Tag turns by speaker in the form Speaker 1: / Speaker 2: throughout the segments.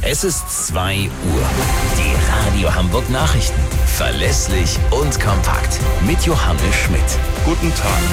Speaker 1: Es ist 2 Uhr. Die Radio Hamburg Nachrichten. Verlässlich und kompakt. Mit Johannes Schmidt.
Speaker 2: Guten Tag.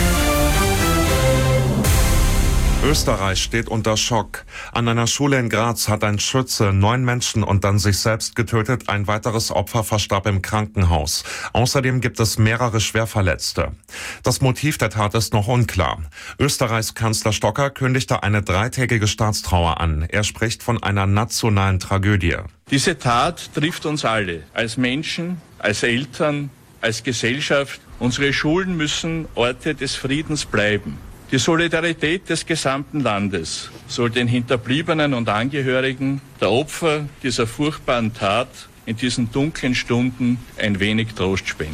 Speaker 2: Österreich steht unter Schock. An einer Schule in Graz hat ein Schütze 9 Menschen und dann sich selbst getötet. Ein weiteres Opfer verstarb im Krankenhaus. Außerdem gibt es mehrere Schwerverletzte. Das Motiv der Tat ist noch unklar. Österreichs Kanzler Stocker kündigte eine 3-tägige Staatstrauer an. Er spricht von einer nationalen Tragödie.
Speaker 3: Diese Tat trifft uns alle. Als Menschen, als Eltern, als Gesellschaft. Unsere Schulen müssen Orte des Friedens bleiben. Die Solidarität des gesamten Landes soll den Hinterbliebenen und Angehörigen der Opfer dieser furchtbaren Tat in diesen dunklen Stunden ein wenig Trost spenden.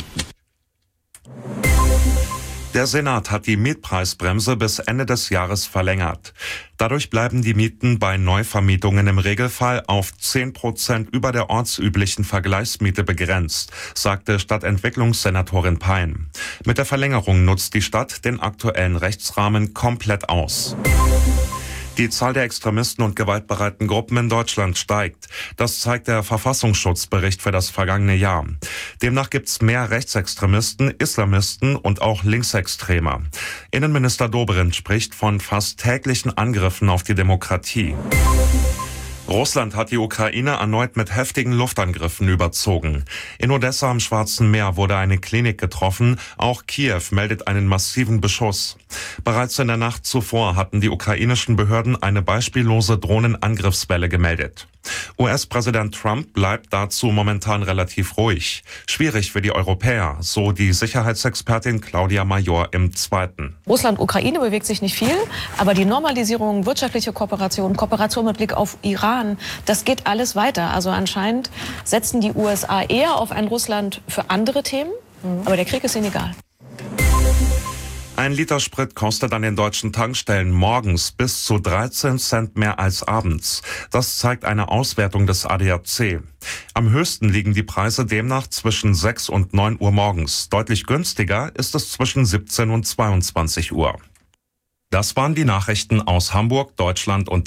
Speaker 2: Der Senat hat die Mietpreisbremse bis Ende des Jahres verlängert. Dadurch bleiben die Mieten bei Neuvermietungen im Regelfall auf 10% über der ortsüblichen Vergleichsmiete begrenzt, sagte Stadtentwicklungssenatorin Pein. Mit der Verlängerung nutzt die Stadt den aktuellen Rechtsrahmen komplett aus. Die Zahl der Extremisten und gewaltbereiten Gruppen in Deutschland steigt. Das zeigt der Verfassungsschutzbericht für das vergangene Jahr. Demnach gibt's mehr Rechtsextremisten, Islamisten und auch Linksextreme. Innenminister Dobrindt spricht von fast täglichen Angriffen auf die Demokratie. Russland hat die Ukraine erneut mit heftigen Luftangriffen überzogen. In Odessa am Schwarzen Meer wurde eine Klinik getroffen. Auch Kiew meldet einen massiven Beschuss. Bereits in der Nacht zuvor hatten die ukrainischen Behörden eine beispiellose Drohnenangriffswelle gemeldet. US-Präsident Trump bleibt dazu momentan relativ ruhig. Schwierig für die Europäer, so die Sicherheitsexpertin Claudia Major im Zweiten.
Speaker 4: Russland-Ukraine bewegt sich nicht viel, aber die Normalisierung, wirtschaftliche Kooperation, Kooperation mit Blick auf Iran, das geht alles weiter. Also anscheinend setzen die USA eher auf ein Russland für andere Themen, aber der Krieg ist ihnen egal.
Speaker 2: Ein Liter Sprit kostet an den deutschen Tankstellen morgens bis zu 13 Cent mehr als abends. Das zeigt eine Auswertung des ADAC. Am höchsten liegen die Preise demnach zwischen 6 und 9 Uhr morgens. Deutlich günstiger ist es zwischen 17 und 22 Uhr. Das waren die Nachrichten aus Hamburg, Deutschland und